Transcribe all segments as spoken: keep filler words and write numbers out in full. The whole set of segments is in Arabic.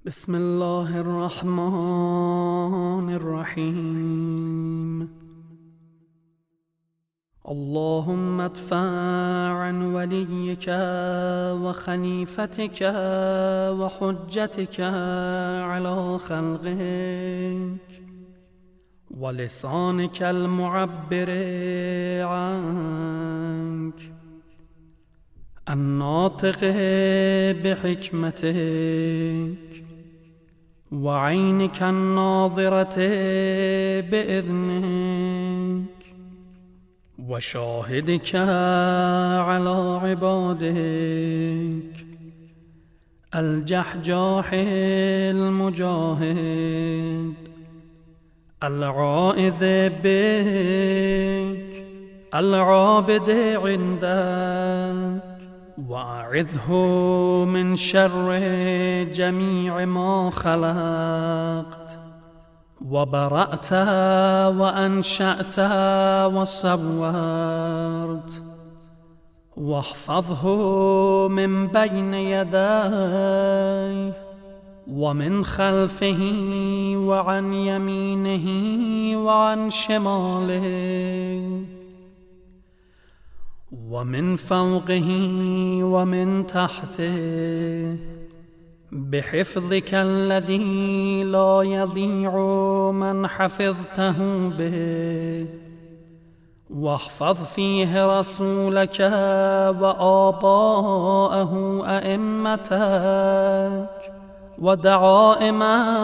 بسم الله الرحمن الرحيم. اللهم ادفع عن وليك وخليفتك وحجتك على خلقك ولسانك المعبر عنك الناطق بحكمتك وعينك الناظرة بإذنك وشاهدك على عبادك الجحجاح المجاهد العائذ بك العابد عندك وأعذه من شر جميع ما خلقت وبرأت وأنشأت وصورت واحفظه من بين يديه ومن خلفه وعن يمينه وعن شماله ومن فوقه ومن تحته بحفظك الذي لا يضيع من حفظته به واحفظ فيه رسولك وآباءه أئمتك ودعائم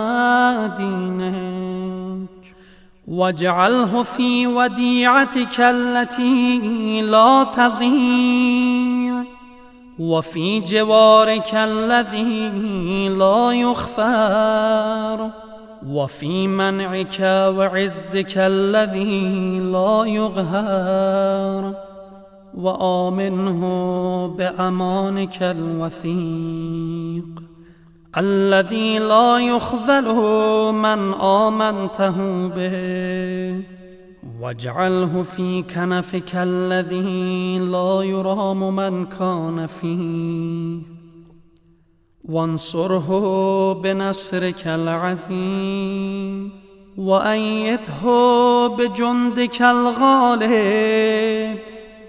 دينك واجعله في وديعتك التي لا تضيع وفي جوارك الذي لا يخفر وفي منعك وعزك الذي لا يقهر وآمنه بأمانك الوثيق الذي لا يخذله من آمنته به واجعله في كنفك الذي لا يرام من كان فيه وانصره بنصرك العزيز وأيده بجندك الغالب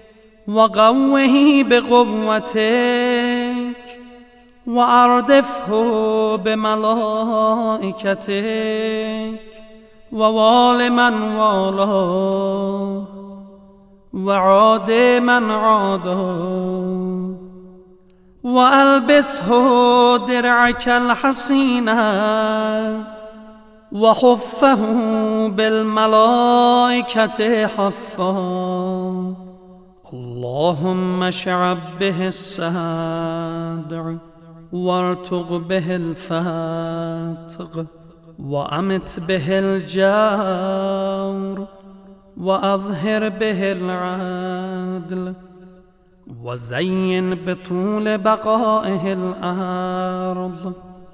وقوه بقوتك وأردفه بملائكتك ووال من والاه وعاد من عاده وألبسه درعك الحصينة وحفه بالملائكة حفا اللهم اشعب به السادع وارتق به الفاتق وأمت به الجور وأظهر به العدل وزين بطول بقائه الأرض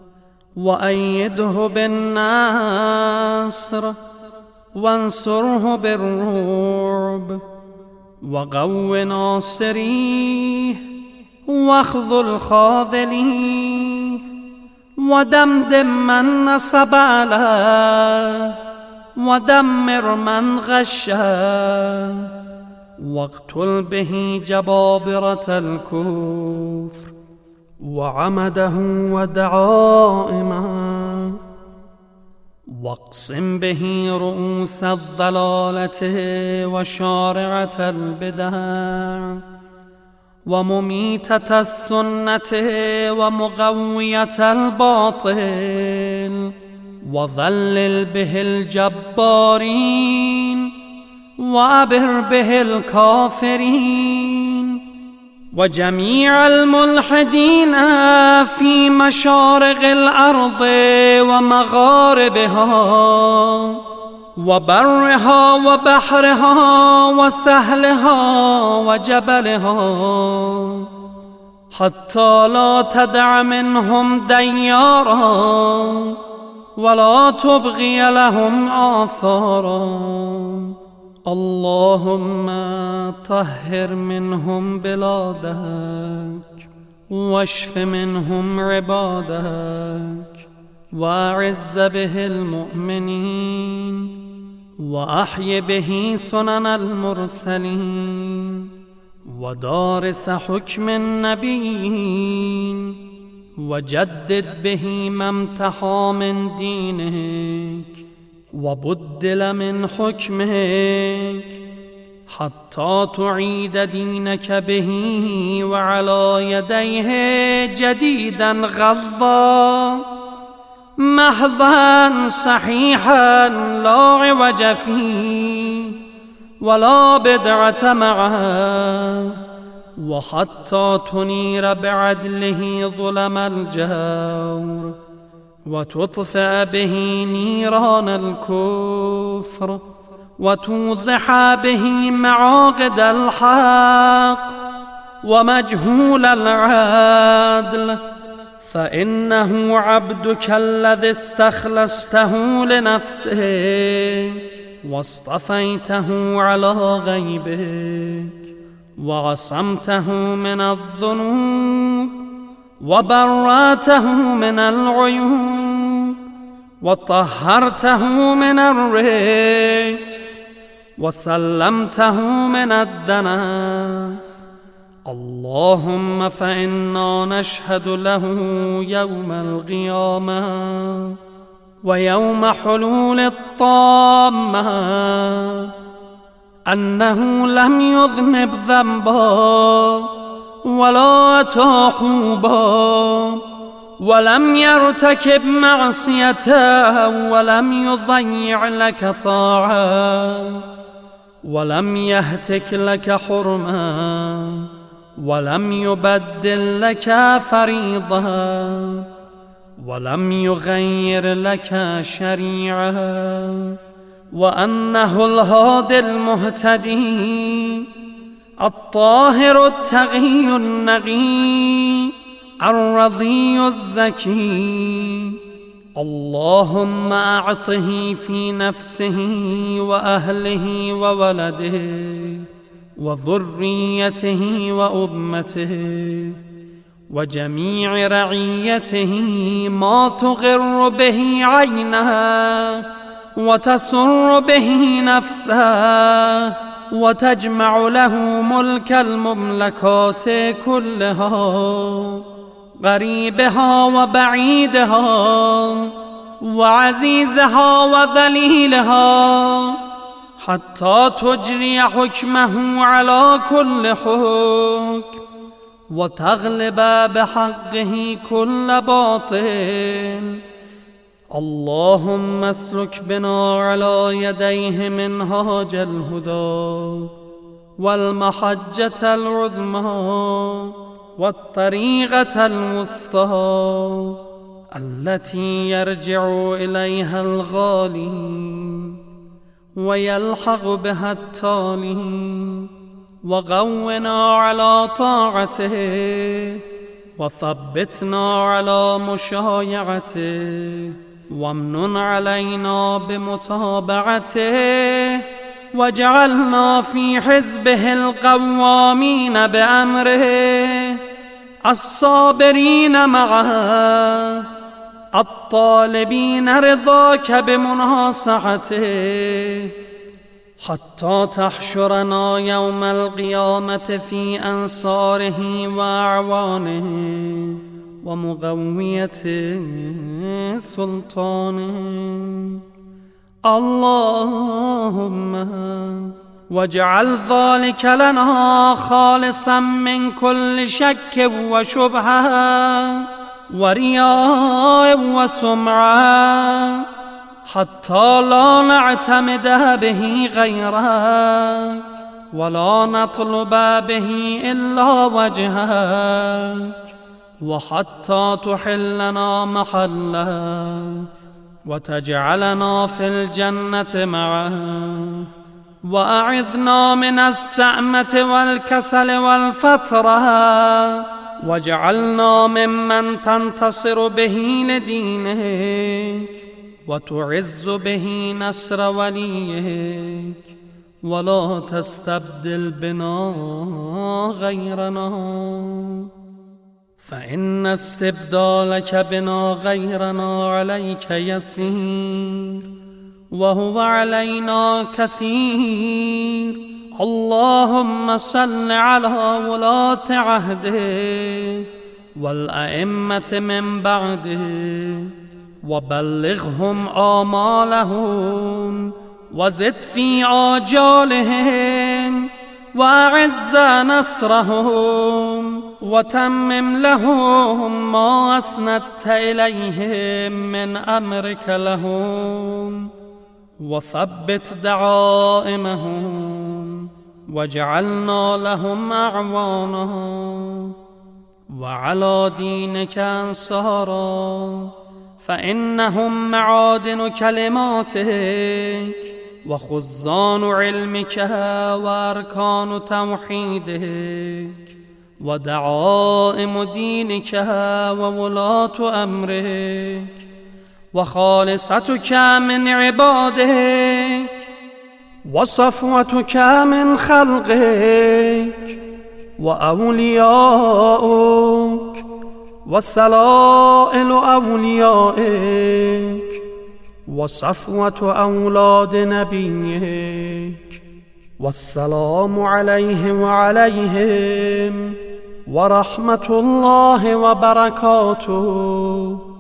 وأيده بالنصر وانصره بالرعب وقو ناصريه واخذل خاذليه ودمدم من نصب عليه ودمر من غشه واقتل به جبابرة الكفر وعمده ودعائمه واقسم به رؤوس الضلالة وشارعة البدع ومميتة السنة ومغوية الباطل وظلل به الجبارين وأبر به الكافرين وجميع الملحدين في مشارق الأرض ومغاربها وبرها وبحرها وسهلها وجبلها حتى لا تدع منهم ديارا ولا تبغي لهم آثارا اللهم طهر منهم بلادك واشف منهم عبادك وأعز به المؤمنين وأحي به سنن المرسلين ودارس حكم النبيين وجدد به ما امتحى من دينك وبدل من حكمك حتى تعيد دينك به وعلى يديه جديدا غضا محضا صحيحا لا عوج فيه ولا بدعة معه وحتى تنير بعدله ظلم الجور وتطفئ به نيران الكفر وتوضح به معاقد الحق ومجهول العدل فإنه عبدك الذي استخلصته لنفسك واصطفيته على غيبك وعصمته من الذنوب وبرأته من العيوب وطهرته من الرجس وسلمته من الدنس. اللهم فإنا نشهد له يوم القيامة ويوم حلول الطامة أنه لم يذنب ذنبا ولا أتى حوبا ولم يرتكب معصية ولم يضيع لك طاعة ولم يهتك لك حرما ولم يبدل لك فريضة ولم يغير لك شريعة وأنه الهادي المهتدي الطاهر التقي النقي الرضي الزكي. اللهم أعطه في نفسه وأهله وولده وذريته وأمته وجميع رعيته ما تغر به عينها وتسر به نفسه وتجمع له ملك المملكات كلها قريبها وبعيدها وعزيزها وذليلها حتى تجري حكمه على كل حكم وتغلب بحقه كل باطل. اللهم اسلك بنا على يديه منهاج الهدى والمحجة العظمى والطريقة الوسطى التي يرجع إليها الغالي ويلحق بها التالي وقونا على طاعته وثبتنا على مشايعته وامنن علينا بمتابعته وجعلنا في حزبه القوامين بأمره الصابرين معه الطالبين رضاك بمناصحته حتى تحشرنا يوم القيامة في أنصاره وأعوانه ومقوية سلطانه. اللهم واجعل ذلك لنا خالصا من كل شك وشبهة ورياء وسمعة حتى لا نعتمد به غيرك ولا نطلب به إلا وجهك وحتى تحلنا محله وتجعلنا في الجنة معه وأعذنا من السأمة والكسل والفترة واجعلنا ممن تنتصر به لدينك وتعز به نصر وليك ولا تستبدل بنا غيرنا. فإن استبدالك بنا غيرنا عليك يسير وهو علينا كثير. اللهم صل على ولاة عهده والأئمة من بعده وبلغهم آمالهم وزد في آجالهم وأعز نصرهم وتمم لهم ما أسندت إليهم من أمرك لهم وثبت دعائمهم وجعلنا لهم أعوانا وعلى دينك أنصارا، فإنهم معادن كلماتك وخزان علمك وأركان توحيدك ودعائم دينك وولاة أمرك وخالصتك من عبادك وصفوتك من خلقك وأولياؤك وسلائل أوليائك وصفوة أولاد نبيك. والسلام عليه وعليهم ورحمة الله وبركاته.